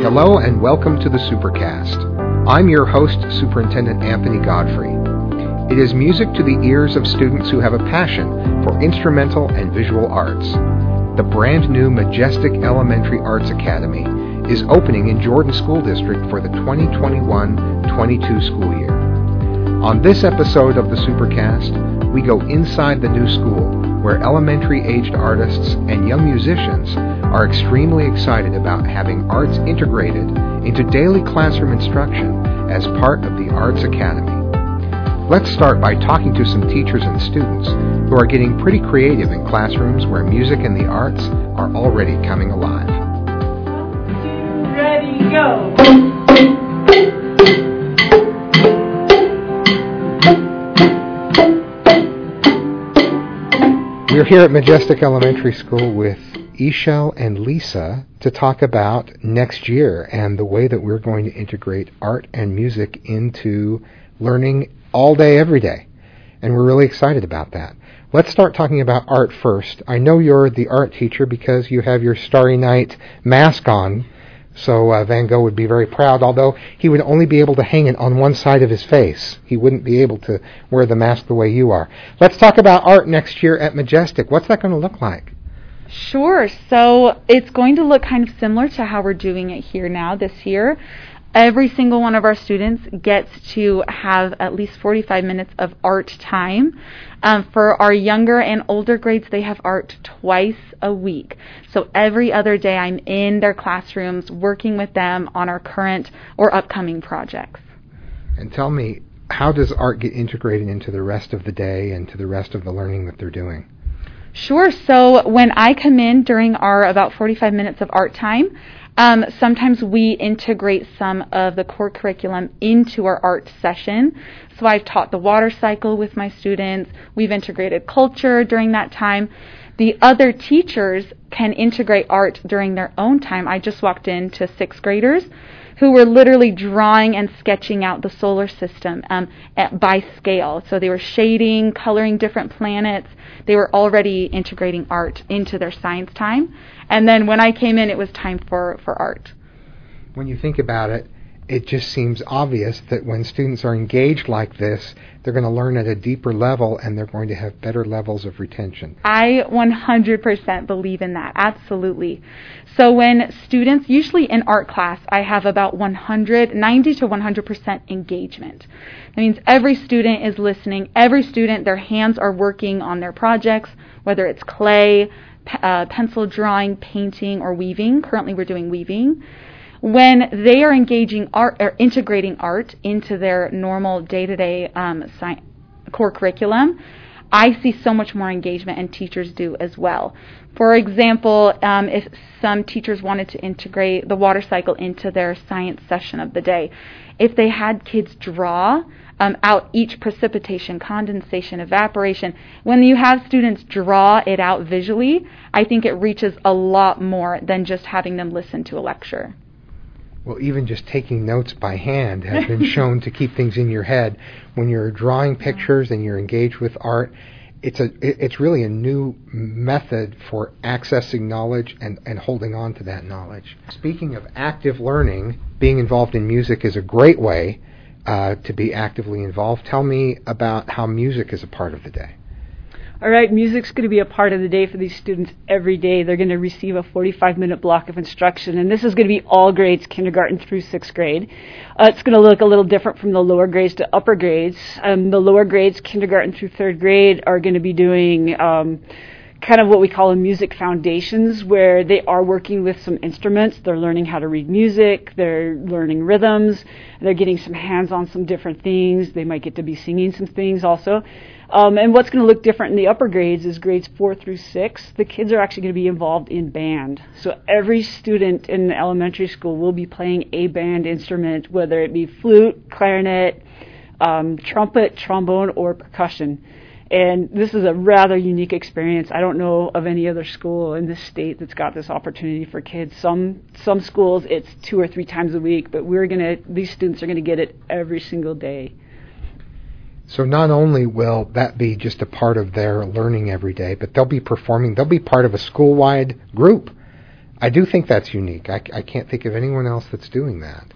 Hello and welcome to the Supercast. I'm your host, Superintendent Anthony Godfrey. It is music to the ears of students who have a passion for instrumental and visual arts. The brand new Majestic Elementary Arts Academy is opening in Jordan School District for the 2021-22 school year. On this episode of the Supercast, we go inside the new school where elementary-aged artists and young musicians are extremely excited about having arts integrated into daily classroom instruction as part of the Arts Academy. Let's start by talking to some teachers and students who are getting pretty creative in classrooms where music and the arts are already coming alive. Ready, go! We're here at Majestic Elementary School with Ishel and Lisa to talk about next year and the way that we're going to integrate art and music into learning all day, every day. And we're really excited about that. Let's start talking about art first. I know you're the art teacher because you have your Starry Night mask on, so Van Gogh would be very proud, although he would only be able to hang it on one side of his face. He wouldn't be able to wear the mask the way you are. Let's talk about art next year at Majestic. What's that going to look like? Sure. So it's going to look kind of similar to how we're doing it here now this year. Every single one of our students gets to have at least 45 minutes of art time. For our younger and older grades, they have art twice a week. So every other day I'm in their classrooms working with them on our current or upcoming projects. And tell me, how does art get integrated into the rest of the day and to the rest of the learning that they're doing? Sure. So when I come in during our about 45 minutes of art time, sometimes we integrate some of the core curriculum into our art session. So I've taught the water cycle with my students. We've integrated culture during that time. The other teachers can integrate art during their own time. I just walked into sixth graders who were literally drawing and sketching out the solar system by scale. So they were shading, coloring different planets. They were already integrating art into their science time. And then when I came in, it was time for art. When you think about it, it just seems obvious that when students are engaged like this, they're going to learn at a deeper level and they're going to have better levels of retention. I 100% believe in that, absolutely. So when students, usually in art class, I have about 90 to 100% engagement. That means every student is listening. Every student, their hands are working on their projects, whether it's clay, pencil drawing, painting, or weaving. Currently we're doing weaving. When they are engaging art or integrating art into their normal day-to-day core curriculum, I see so much more engagement, and teachers do as well. For example, if some teachers wanted to integrate the water cycle into their science session of the day, if they had kids draw out each precipitation, condensation, evaporation, when you have students draw it out visually, I think it reaches a lot more than just having them listen to a lecture. Well, even just taking notes by hand has been shown to keep things in your head. When you're drawing pictures and you're engaged with art, it's really a new method for accessing knowledge and holding on to that knowledge. Speaking of active learning, being involved in music is a great way to be actively involved. Tell me about how music is a part of the day. All right, music's going to be a part of the day for these students every day. They're going to receive a 45-minute block of instruction, and this is going to be all grades, kindergarten through sixth grade. It's going to look a little different from the lower grades to upper grades. The lower grades, kindergarten through third grade, are going to be doing kind of what we call a music foundations, where they are working with some instruments. They're learning how to read music. They're learning rhythms. They're getting some hands on some different things. They might get to be singing some things also. And what's going to look different in the upper grades is grades 4 through 6. The kids are actually going to be involved in band. So every student in elementary school will be playing a band instrument, whether it be flute, clarinet, trumpet, trombone, or percussion. And this is a rather unique experience. I don't know of any other school in this state that's got this opportunity for kids. Some schools it's 2 or 3 times a week, but these students are going to get it every single day. So not only will that be just a part of their learning every day, but they'll be performing. They'll be part of a school-wide group. I do think that's unique. I can't think of anyone else that's doing that.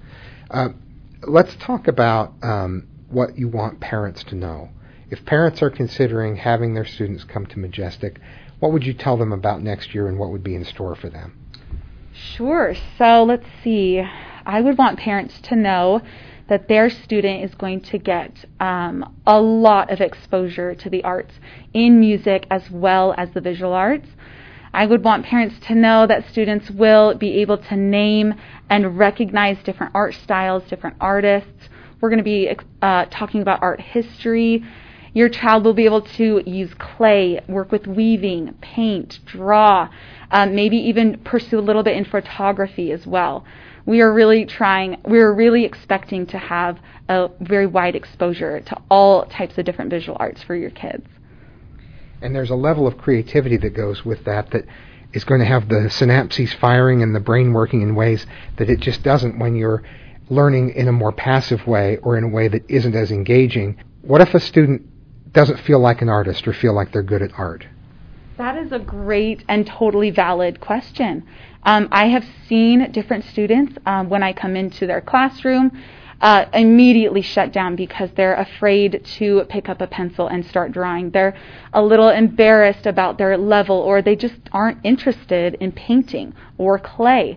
Let's talk about what you want parents to know. If parents are considering having their students come to Majestic, what would you tell them about next year and what would be in store for them? Sure. So let's see. I would want parents to know that their student is going to get a lot of exposure to the arts in music as well as the visual arts. I would want parents to know that students will be able to name and recognize different art styles, different artists. We're going to be talking about art history. Your child will be able to use clay, work with weaving, paint, draw, maybe even pursue a little bit in photography as well. We're really expecting to have a very wide exposure to all types of different visual arts for your kids. And there's a level of creativity that goes with that is going to have the synapses firing and the brain working in ways that it just doesn't when you're learning in a more passive way or in a way that isn't as engaging. What if a student doesn't feel like an artist or feel like they're good at art? That is a great and totally valid question. I have seen different students, when I come into their classroom, immediately shut down because they're afraid to pick up a pencil and start drawing. They're a little embarrassed about their level, or they just aren't interested in painting or clay.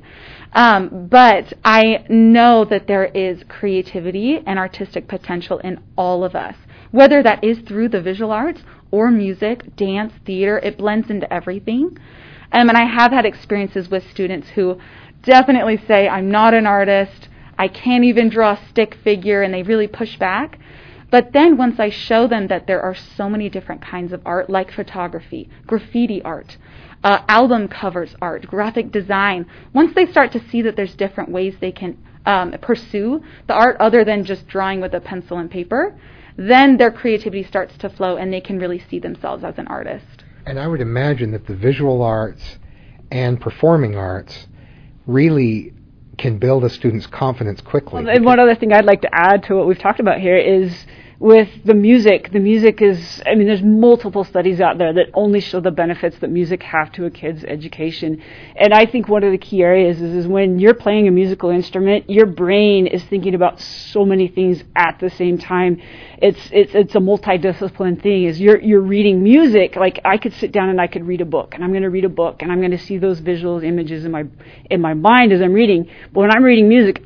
But I know that there is creativity and artistic potential in all of us, whether that is through the visual arts or music, dance, theater. It blends into everything. And I have had experiences with students who definitely say, I'm not an artist, I can't even draw a stick figure, and they really push back. But then once I show them that there are so many different kinds of art, like photography, graffiti art, album covers art, graphic design, once they start to see that there's different ways they can pursue the art other than just drawing with a pencil and paper, then their creativity starts to flow and they can really see themselves as an artist. And I would imagine that the visual arts and performing arts really can build a student's confidence quickly. Well, and one other thing I'd like to add to what we've talked about here is with the music is, there's multiple studies out there that only show the benefits that music have to a kid's education. And I think one of the key areas is when you're playing a musical instrument, your brain is thinking about so many things at the same time. It's a multidiscipline thing. Is you're reading music, like I could sit down and I could read a book, and I'm going to read a book, and I'm going to see those visual images in my mind as I'm reading. But when I'm reading music,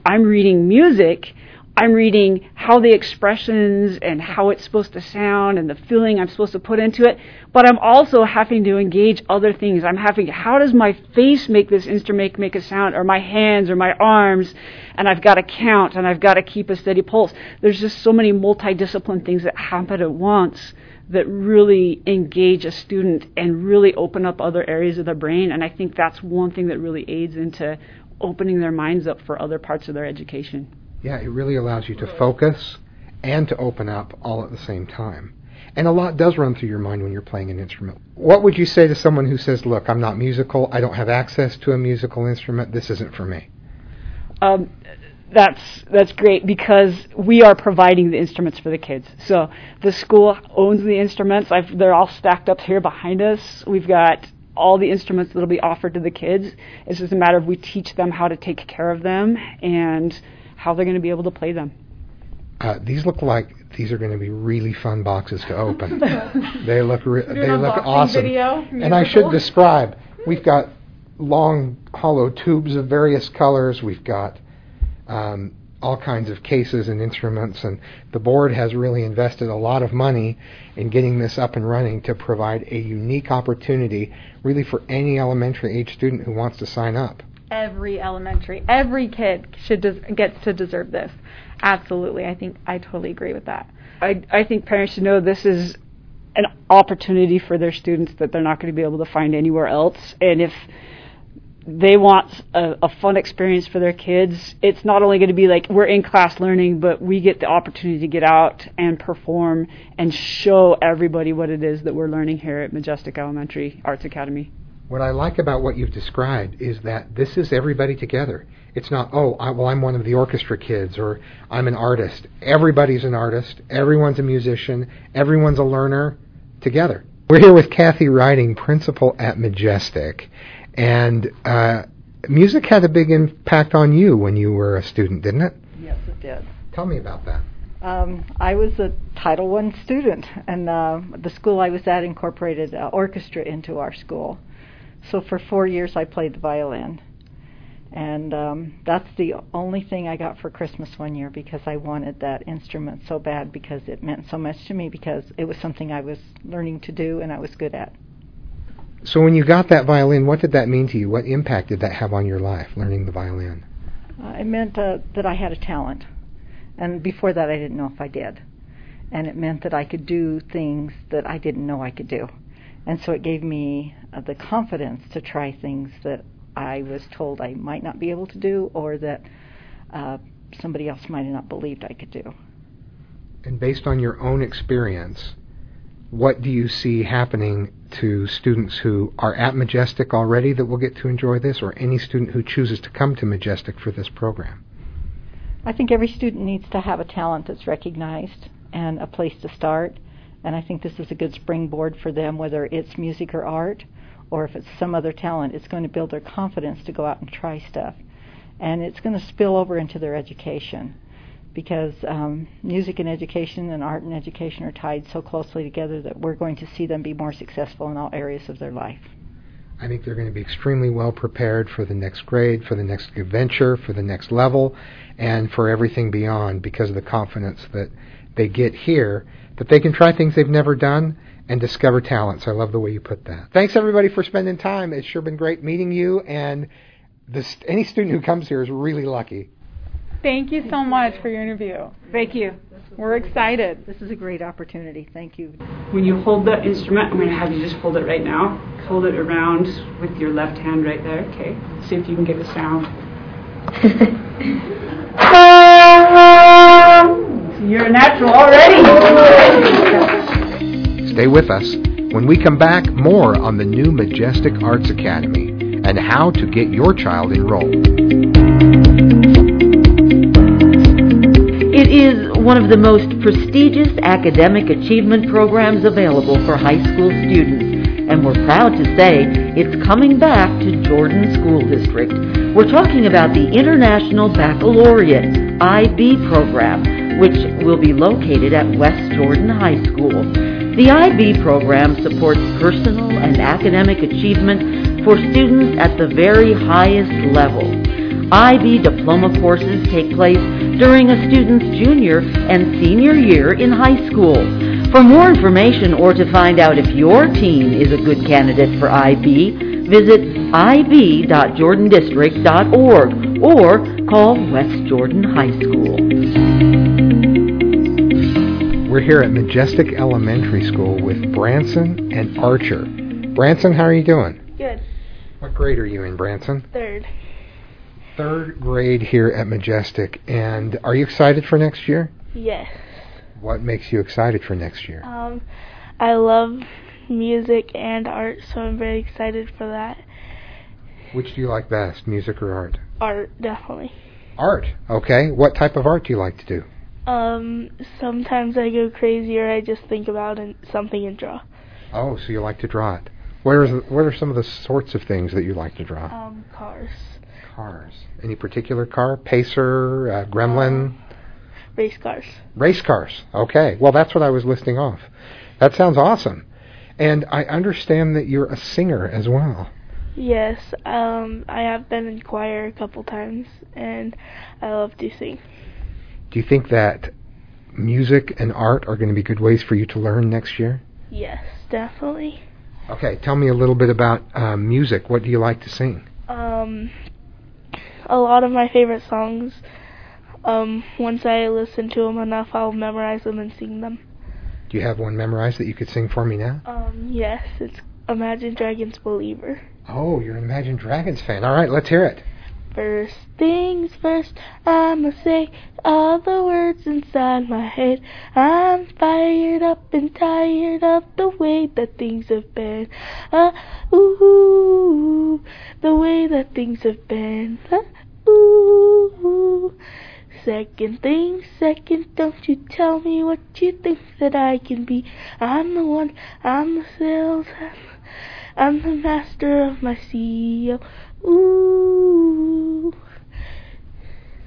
I'm reading how the expressions and how it's supposed to sound and the feeling I'm supposed to put into it, but I'm also having to engage other things. How does my face make this instrument make a sound, or my hands or my arms, and I've got to count and I've got to keep a steady pulse. There's just so many multidisciplinary things that happen at once that really engage a student and really open up other areas of their brain, and I think that's one thing that really aids into opening their minds up for other parts of their education. Yeah, it really allows you to focus and to open up all at the same time. And a lot does run through your mind when you're playing an instrument. What would you say to someone who says, look, I'm not musical, I don't have access to a musical instrument, this isn't for me? That's great, because we are providing the instruments for the kids. So the school owns the instruments. They're all stacked up here behind us. We've got all the instruments that will be offered to the kids. It's just a matter of we teach them how to take care of them and how they're going to be able to play them. These look like these are going to be really fun boxes to open. They look awesome. Video. And I should describe, we've got long hollow tubes of various colors. We've got all kinds of cases and instruments, and the board has really invested a lot of money in getting this up and running to provide a unique opportunity really for any elementary age student who wants to sign up. Every kid gets to deserve this. Absolutely. I totally agree with that. I think parents should know this is an opportunity for their students that they're not going to be able to find anywhere else. And if they want a fun experience for their kids, it's not only going to be like we're in class learning, but we get the opportunity to get out and perform and show everybody what it is that we're learning here at Majestic Elementary Arts Academy. What I like about what you've described is that this is everybody together. It's not, I'm one of the orchestra kids, or I'm an artist. Everybody's an artist. Everyone's a musician. Everyone's a learner together. We're here with Kathy Riding, principal at Majestic. And music had a big impact on you when you were a student, didn't it? Yes, it did. Tell me about that. I was a Title I student, and the school I was at incorporated orchestra into our school. So for 4 years I played the violin. And that's the only thing I got for Christmas one year, because I wanted that instrument so bad, because it meant so much to me, because it was something I was learning to do and I was good at. So when you got that violin, what did that mean to you? What impact did that have on your life, learning the violin? It meant that I had a talent. And before that I didn't know if I did. And it meant that I could do things that I didn't know I could do. And so it gave me the confidence to try things that I was told I might not be able to do, or that somebody else might have not believed I could do. And based on your own experience, what do you see happening to students who are at Majestic already that will get to enjoy this, or any student who chooses to come to Majestic for this program? I think every student needs to have a talent that's recognized and a place to start. And I think this is a good springboard for them, whether it's music or art, or if it's some other talent. It's going to build their confidence to go out and try stuff. And it's going to spill over into their education, because music and education and art and education are tied so closely together that we're going to see them be more successful in all areas of their life. I think they're going to be extremely well prepared for the next grade, for the next adventure, for the next level, and for everything beyond, because of the confidence that they get here, that they can try things they've never done and discover talents. I love the way you put that. Thanks, everybody, for spending time. It's sure been great meeting you, and any student who comes here is really lucky. Thank you so much for your interview. Thank you. We're excited. This is a great opportunity. Thank you. When you hold the instrument, I'm going to have you just hold it right now. Hold it around with your left hand right there, okay? See if you can get a sound. You're a natural already. Stay with us. When we come back, more on the new Majestic Arts Academy and how to get your child enrolled. It is one of the most prestigious academic achievement programs available for high school students, and we're proud to say it's coming back to Jordan School District. We're talking about the International Baccalaureate IB program, which will be located at West Jordan High School. The IB program supports personal and academic achievement for students at the very highest level. IB diploma courses take place during a student's junior and senior year in high school. For more information or to find out if your teen is a good candidate for IB, visit ib.jordandistrict.org or call West Jordan High School. We're here at Majestic Elementary School with Branson and Archer. Branson, how are you doing? Good. What grade are you in, Branson? Third. Third grade here at Majestic. And are you excited for next year? Yes. What makes you excited for next year? I love music and art, so I'm very excited for that. Which do you like best, music or art? Art, definitely. Art, okay. What type of art do you like to do? Sometimes I go crazy, or I just think about something and draw. Oh, so you like to draw it. What are some of the sorts of things that you like to draw? Cars. Cars. Any particular car? Pacer, Gremlin? Race cars. Race cars. Okay. Well, that's what I was listing off. That sounds awesome. And I understand that you're a singer as well. Yes. I have been in choir a couple times, and I love to sing. Do you think that music and art are going to be good ways for you to learn next year? Yes, definitely. Okay. Tell me a little bit about music. What do you like to sing? A lot of my favorite songs. Once I listen to them enough, I'll memorize them and sing them. Do you have one memorized that you could sing for me now? Yes, it's Imagine Dragons Believer. Oh, you're an Imagine Dragons fan. All right, let's hear it. First things first, I'ma say all the words inside my head. I'm fired up and tired of the way that things have been. Ooh, the way that things have been. Ooh. Second thing, second, don't you tell me what you think that I can be. I'm the one, I'm the sales, I'm the master of my CEO. Ooh.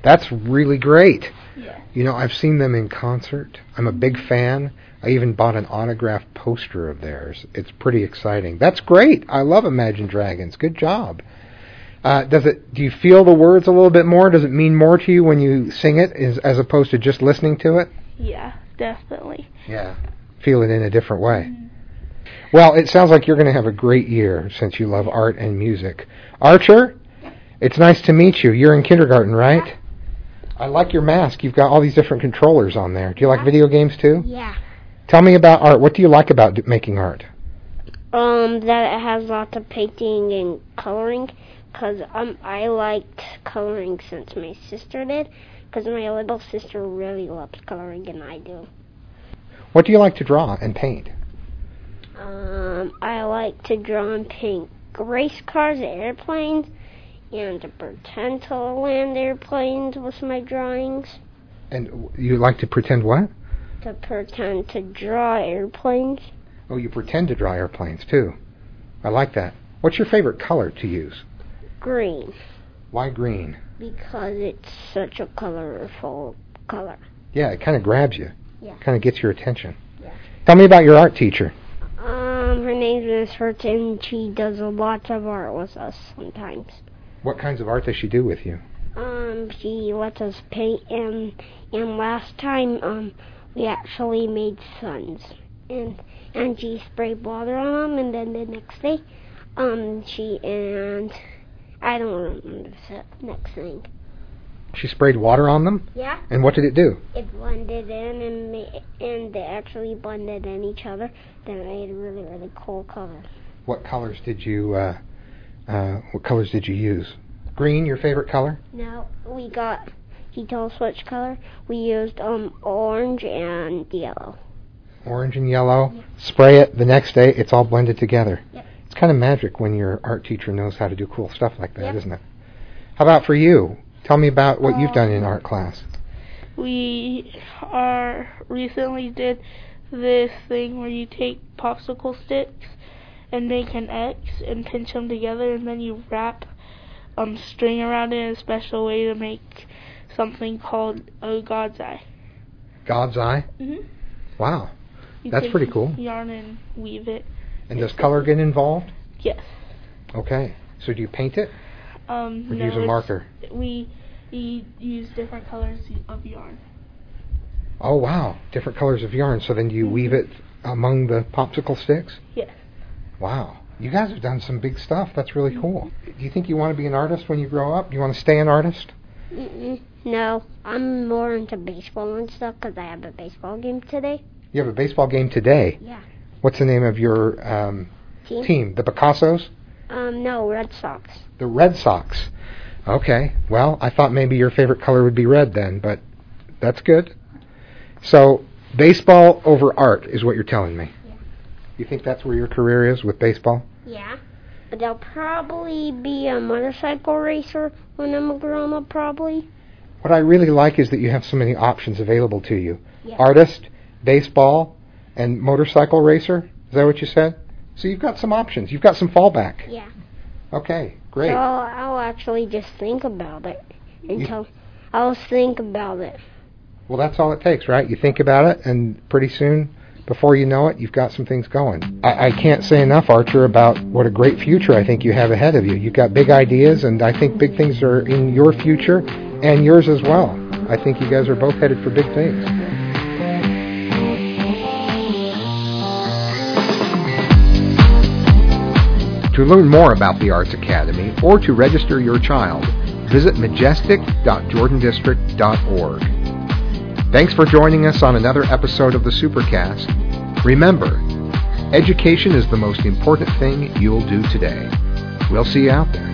That's really great. Yeah. You know, I've seen them in concert. I'm a big fan. I even bought an autographed poster of theirs. It's pretty exciting. That's great. I love Imagine Dragons. Good job. Do you feel the words a little bit more? Does it mean more to you when you sing it as opposed to just listening to it? Yeah, definitely. Yeah. Feel it in a different way. Mm-hmm. Well, it sounds like you're going to have a great year since you love art and music. Archer, it's nice to meet you. You're in kindergarten, right? I like your mask. You've got all these different controllers on there. Do you like video games too? Yeah. Tell me about art. What do you like about making art? That it has lots of painting and coloring. Because I liked coloring since my sister did. Because my little sister really loves coloring, and I do. What do you like to draw and paint? I like to draw and paint race cars, airplanes, and to pretend to land airplanes with my drawings. And you like to pretend what? To pretend to draw airplanes. Oh, you pretend to draw airplanes, too. I like that. What's your favorite color to use? Green. Why green? Because it's such a colorful color. Yeah, it kind of grabs you. Yeah. Kind of gets your attention. Yeah. Tell me about your art teacher. Her name's Miss Hertz, and she does a lot of art with us sometimes. What kinds of art does she do with you? She lets us paint, and last time, we actually made suns. And she sprayed water on them, and then the next day, I don't remember the next thing. She sprayed water on them? Yeah. And what did it do? It blended in, and they actually blended in each other. Then it made a really, really cool color. What colors did you use? Green, your favorite color? No, he told us which color. We used orange and yellow. Orange and yellow. Yeah. Spray it. The next day, it's all blended together. Yep. It's kind of magic when your art teacher knows how to do cool stuff like that, isn't it? How about for you? Tell me about what you've done in art class. We recently did this thing where you take popsicle sticks and make an X and pinch them together, and then you wrap string around it in a special way to make something called a God's eye. God's eye? Mm-hmm. Wow. That's pretty cool. Yarn and weave it. And does color get involved? Yes. Okay. So do you paint it? Or do you use a marker? We use different colors of yarn. Oh, wow. Different colors of yarn. So then do you weave it among the popsicle sticks? Yes. Wow. You guys have done some big stuff. That's really cool. Do you think you want to be an artist when you grow up? Do you want to stay an artist? No. I'm more into baseball and stuff because I have a baseball game today. You have a baseball game today? Yeah. What's the name of your team? The Picassos? No, Red Sox. The Red Sox. Okay. Well, I thought maybe your favorite color would be red then, but that's good. So, baseball over art is what you're telling me. Yeah. You think that's where your career is, with baseball? Yeah. But I'll probably be a motorcycle racer when I'm a grown-up, probably. What I really like is that you have so many options available to you. Yeah. Artist, baseball, and motorcycle racer. Is that what you said? So you've got some options. You've got some fallback. Yeah. Okay, great. So I'll actually just think about it I'll think about it. Well, that's all it takes, right? You think about it, and pretty soon, before you know it, you've got some things going. I can't say enough, Archer, about what a great future I think you have ahead of you. You've got big ideas, and I think big things are in your future and yours as well. I think you guys are both headed for big things. To learn more about the Arts Academy or to register your child, visit majestic.jordandistrict.org. Thanks for joining us on another episode of the Supercast. Remember, education is the most important thing you'll do today. We'll see you out there.